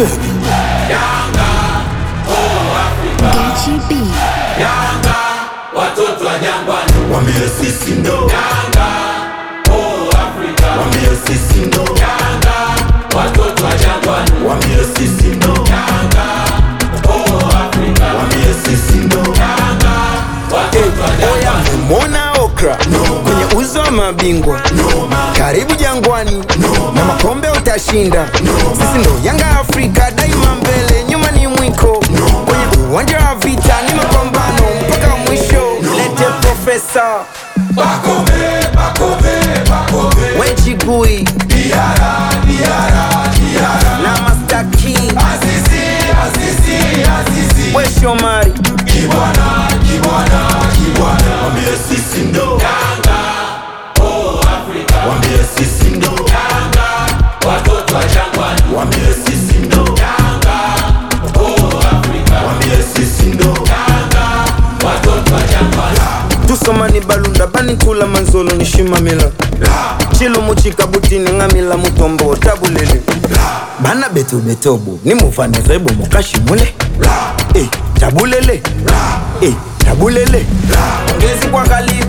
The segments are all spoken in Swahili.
baby. Yanga, oh Africa. Gachi B. Yanga, watoto wa Jangwani. Wambie sisi ndo Yanga, oh Africa. Wambie sisi ndo Yanga, watoto wa Jangwani. Wambie sisi ndo Yanga, oh Africa. Wambie sisi ndo Yanga, watoto wa Jangwani. Mona okra kwenye uzo wa mabingwa, karibu Jangwani na makombe utashinda. Sisi ndo Yanga Afrika, daima mbele, nyuma ni mwiko. Kwenye uwanja wa vita ni mapambano mpaka mwisho. Lete Profesa Bakome, Bakome, Bakome. Wechigui Diara, Diara, Diara. na Master Key Azizi, Azizi, Azizi. we Shomari. Kibwana, Kibwana, Kibwana. Wambie sisi ndo Yanga, oh Africa. Wambie sisi ndo Yanga, watoto wa Jangwani. Wambie sisi ndo Yanga, oh Africa. Wambie sisi ndo Yanga, watoto wa Jangwani. Tusomani balunda bani kula manzolo nishimamila chilo muchika butini ngamila mutombo tabulele bana betu betobu ni mufane zebo mukashi mule tabulele tabulele ngezi kwa kalibu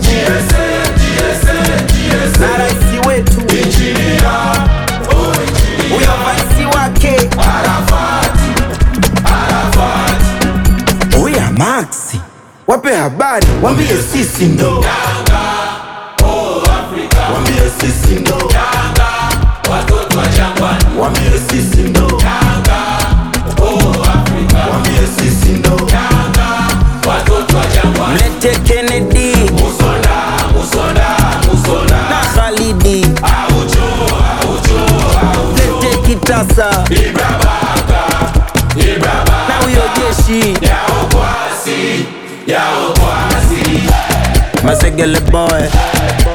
na raisi wetu uyo vaisi wake uya Maxi wape habari Wambie sisi ndo Oh Africa. Wambie sisi ndo Yanga, watoto wa Jangwani. Wambie sisi ndo Yanga, oh Africa. Wambie sisi ndo Yanga, watoto wa Jangwani. Mlete Kennedy Musonda, Musonda, Musonda. na Khalidi Aucho, Aucho, Aucho. Lete Kitasa Ibra Baka, Ibra Baka. na uyo jeshi Yao kwasi, Yao kwasi. Masegele boy